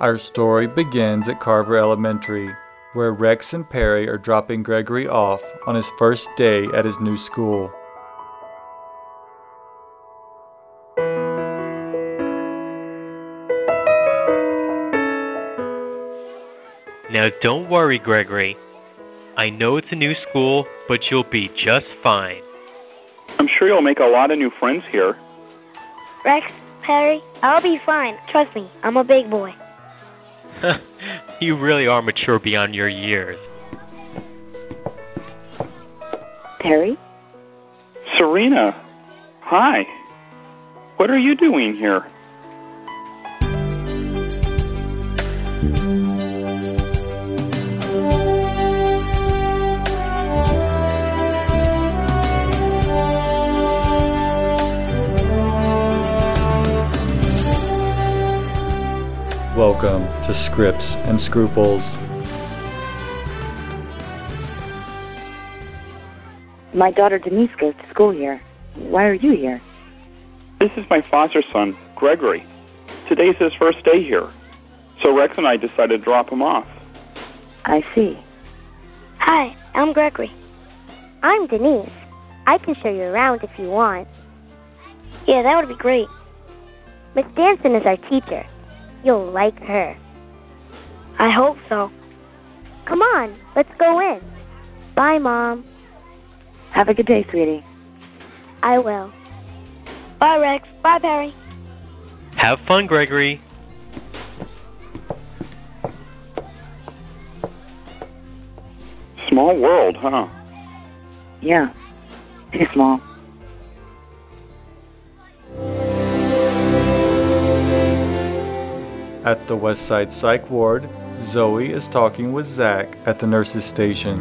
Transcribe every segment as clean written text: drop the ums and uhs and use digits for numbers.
Our story begins at Carver Elementary, where Rex and Perry are dropping Gregory off on his first day at his new school. Now don't worry, Gregory. I know it's a new school, but you'll be just fine. I'm sure you'll make a lot of new friends here. Rex, Perry, I'll be fine. Trust me, I'm a big boy. You really are mature beyond your years. Perry? Serena, hi. What are you doing here? Welcome to Scripts and Scruples. My daughter Denise goes to school here. Why are you here? This is my foster son, Gregory. Today's his first day here, so Rex and I decided to drop him off. I see. Hi, I'm Gregory. I'm Denise. I can show you around if you want. Yeah, that would be great. Miss Danson is our teacher. You'll like her. I hope so. Come on, let's go in. Bye, Mom. Have a good day, sweetie. I will. Bye, Rex. Bye, Perry. Have fun, Gregory. Small world, huh? Yeah, too small. At the Westside Psych Ward, Zoe is talking with Zach at the nurse's station.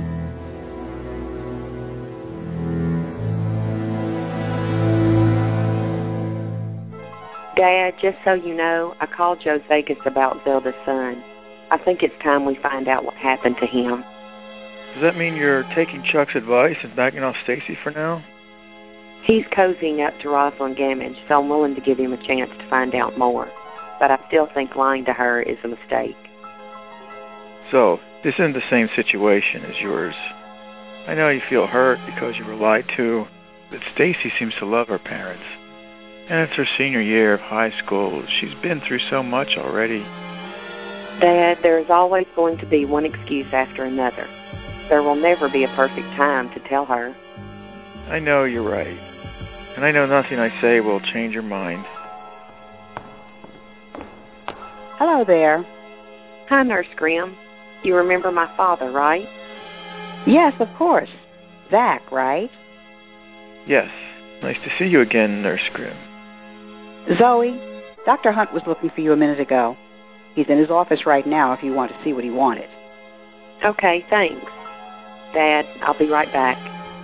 Dad, just so you know, I called Joe Vegas about Zelda's son. I think it's time we find out what happened to him. Does that mean you're taking Chuck's advice and backing off Stacy for now? He's cozying up to Rosalind Gamage, so I'm willing to give him a chance to find out more. But I still think lying to her is a mistake. So, this isn't the same situation as yours. I know you feel hurt because you were lied to, but Stacy seems to love her parents. And it's her senior year of high school. She's been through so much already. Dad, there is always going to be one excuse after another. There will never be a perfect time to tell her. I know you're right. And I know nothing I say will change your mind. Hello there. Hi, Nurse Grimm. You remember my father, right? Yes, of course. Zach, right? Yes. Nice to see you again, Nurse Grimm. Zoe, Dr. Hunt was looking for you a minute ago. He's in his office right now if you want to see what he wanted. Okay, thanks. Dad, I'll be right back.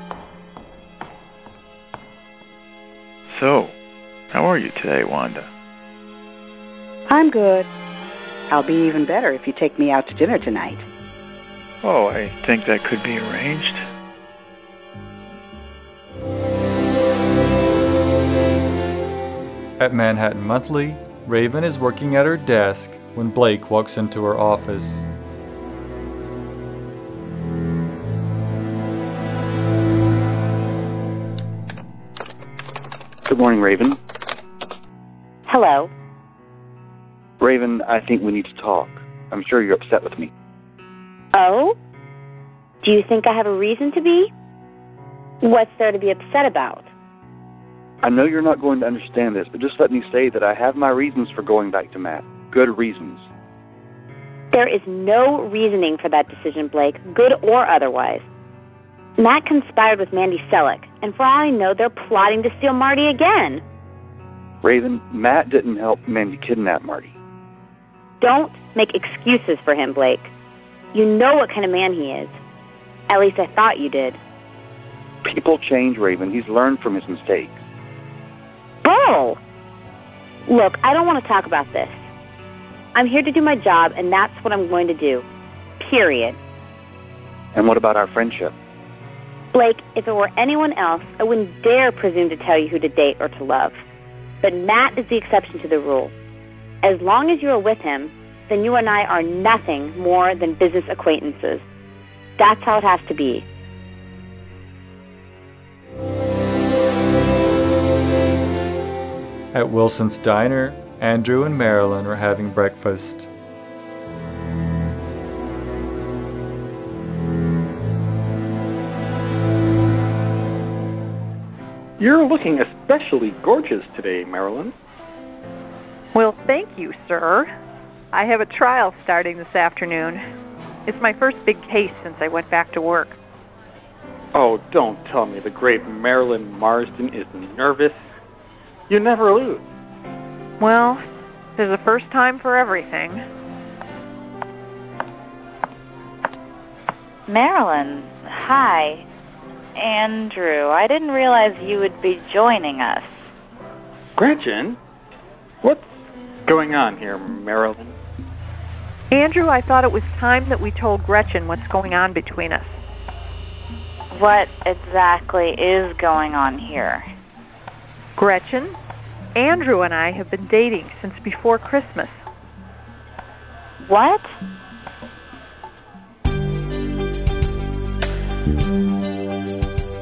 So, how are you today, Wanda? I'm good. I'll be even better if you take me out to dinner tonight. Oh, I think that could be arranged. At Manhattan Monthly, Raven is working at her desk when Blake walks into her office. Good morning, Raven. Hello. Raven, I think we need to talk. I'm sure you're upset with me. Oh? Do you think I have a reason to be? What's there to be upset about? I know you're not going to understand this, but just let me say that I have my reasons for going back to Matt. Good reasons. There is no reasoning for that decision, Blake, good or otherwise. Matt conspired with Mandy Selleck, and for all I know, they're plotting to steal Marty again. Raven, Matt didn't help Mandy kidnap Marty. Don't make excuses for him, Blake. You know what kind of man he is. At least I thought you did. People change, Raven. He's learned from his mistakes. Bull! Look, I don't want to talk about this. I'm here to do my job, and that's what I'm going to do. Period. And what about our friendship? Blake, if it were anyone else, I wouldn't dare presume to tell you who to date or to love. But Matt is the exception to the rule. As long as you are with him, then you and I are nothing more than business acquaintances. That's how it has to be. At Wilson's Diner, Andrew and Marilyn are having breakfast. You're looking especially gorgeous today, Marilyn. Well, thank you, sir. I have a trial starting this afternoon. It's my first big case since I went back to work. Oh, don't tell me the great Marilyn Marsden is nervous. You never lose. Well, there's a first time for everything. Marilyn, hi. Andrew, I didn't realize you would be joining us. Gretchen? What's going on here, Marilyn? Andrew, I thought it was time that we told Gretchen what's going on between us. What exactly is going on here? Gretchen, Andrew and I have been dating since before Christmas. What?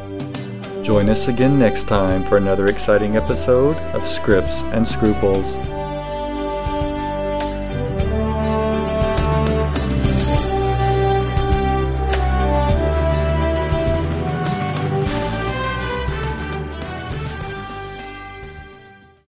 Join us again next time for another exciting episode of Scripts and Scruples.